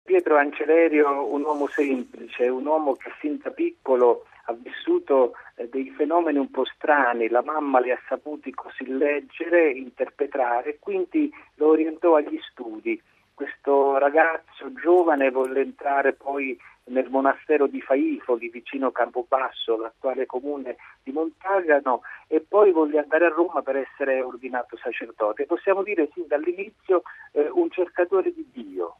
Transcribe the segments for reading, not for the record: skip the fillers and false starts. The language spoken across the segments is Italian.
Pietro Ancelerio un uomo semplice, un uomo che sin da piccolo ha vissuto dei fenomeni un po' strani, la mamma li ha saputi così leggere, interpretare, quindi lo orientò agli studi. Questo ragazzo giovane volle entrare poi nel monastero di Faifoli, vicino Campobasso, l'attuale comune di Montagano, e poi volle andare a Roma per essere ordinato sacerdote. Possiamo dire sin dall'inizio un cercatore di Dio.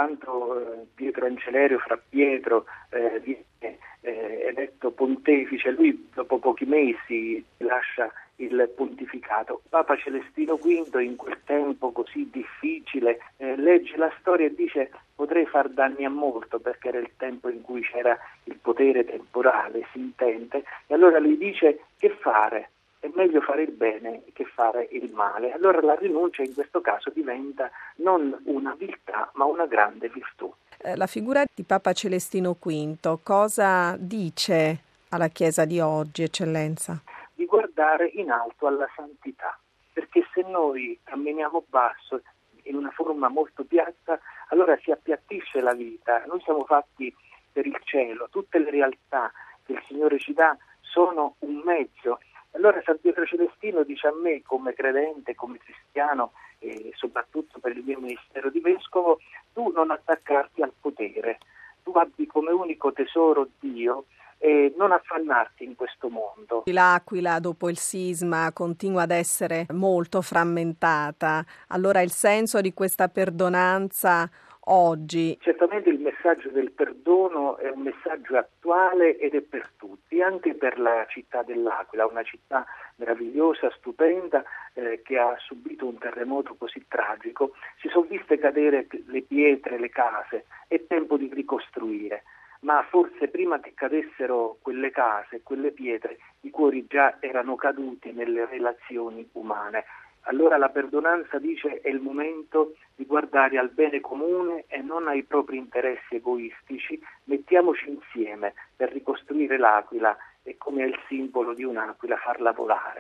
Quando Pietro Ancelerio, fra Pietro, viene eletto pontefice, lui dopo pochi mesi lascia il pontificato. Papa Celestino V, in quel tempo così difficile, legge la storia e dice: potrei far danni a molto, perché era il tempo in cui c'era il potere temporale, si intende, e allora lui dice: che fare? È meglio fare il bene che fare il male. Allora la rinuncia in questo caso diventa non una viltà ma una grande virtù. La figura di Papa Celestino V cosa dice alla Chiesa di oggi, Eccellenza? Di guardare in alto alla santità, perché se noi camminiamo basso in una forma molto piatta, allora si appiattisce la vita. Noi siamo fatti per il cielo, tutte le realtà che il Signore ci dà sono un mezzo. Allora San Pietro Celestino dice a me, come credente, come cristiano, e soprattutto per il mio ministero di vescovo: tu non attaccarti al potere, tu abbi come unico tesoro Dio e non affannarti in questo mondo. L'Aquila dopo il sisma continua ad essere molto frammentata, allora il senso di questa perdonanza oggi? Certamente il messaggio del perdono è un messaggio attuale ed è per tutti, anche per la città dell'Aquila, una città meravigliosa, stupenda, che ha subito un terremoto così tragico. Si sono viste cadere le pietre, le case, è tempo di ricostruire. Ma forse prima che cadessero quelle case, quelle pietre, i cuori già erano caduti nelle relazioni umane. Allora la perdonanza dice: è il momento di guardare al bene comune e non ai propri interessi egoistici. Mettiamoci insieme per ricostruire l'Aquila e, come è il simbolo di un'aquila, farla volare.